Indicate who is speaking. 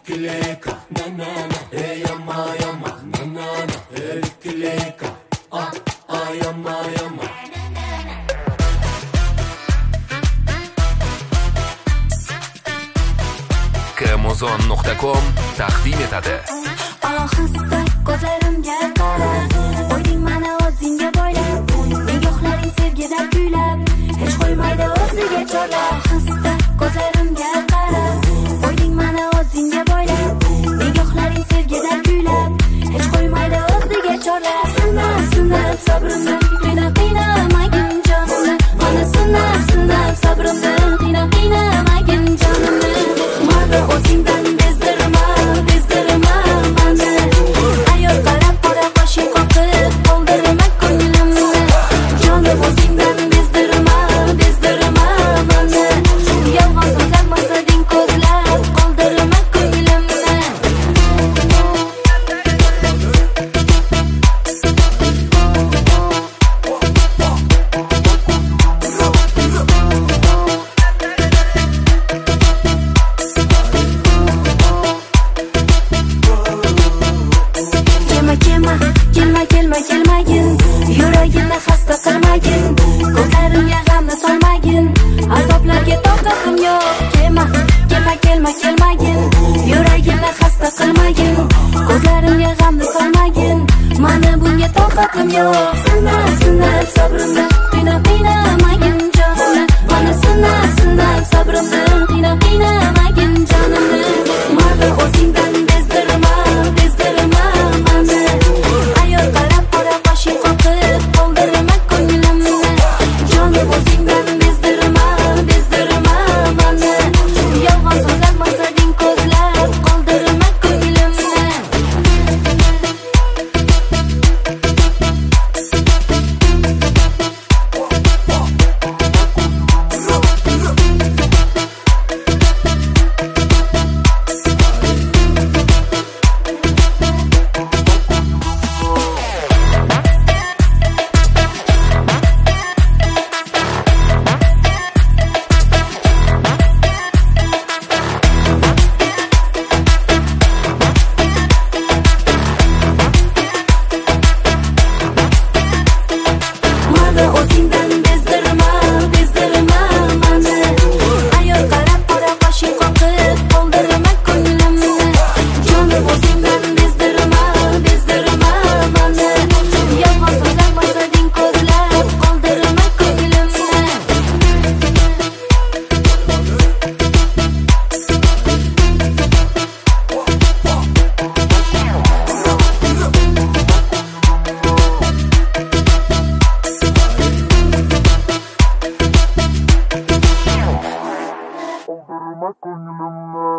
Speaker 1: Erikileka, na na na, yama yama, na na na, erikileka, yama yama.
Speaker 2: Kmozon.com taqdim etadi.
Speaker 3: Ohista ko'zlarimga qara, o'ying mani o'zingga boylab, nigohlaring sevgidan kuylab, hech qo'ymaydi o'ziga chorlab. Ohista ko'zlarimga qara, o'ying mani o'zingga boylab, nigohlaring sevgidan kuylab, hech qo'ymaydi o'ziga chorlab. Sinab sabrimni, qiynamagin jonimni, mana sinab sabrimni, qiynamagin jonimni. Mani o'zingdan bezdirma mani, ayol qarab qora qoshing qoqib, qoldirma ko'nglimni. Jonim o'zingdan bezdirma mani, yolg'on so'zlab maqsading ko'zlab, qoldirma ko'nglimni. Kelmagin, yuragimni xasta qilmagin, ko'zlarimga g'amni solmagin, azoblarga toqatim yo'q. Kelmagin, yuragimni xasta qilmagin, ko'zlarimga g'amni solmagin, mana bunga toqatim yo'q. Sinab sabrimni, qiynamagin jonimni, mana sinab sabrimni, qiynamagin jonimni. Mana o'zingdan bezdirma mani, ayol qarab qora qoshing qoqib, qoldirma ko'nglimni. Jonim o'zingdan bezdirma mani, yolg'on so'zlab maqsading ko'zlab, qoldirma ko'nglimni.
Speaker 4: Qoldirma ko'nglimni.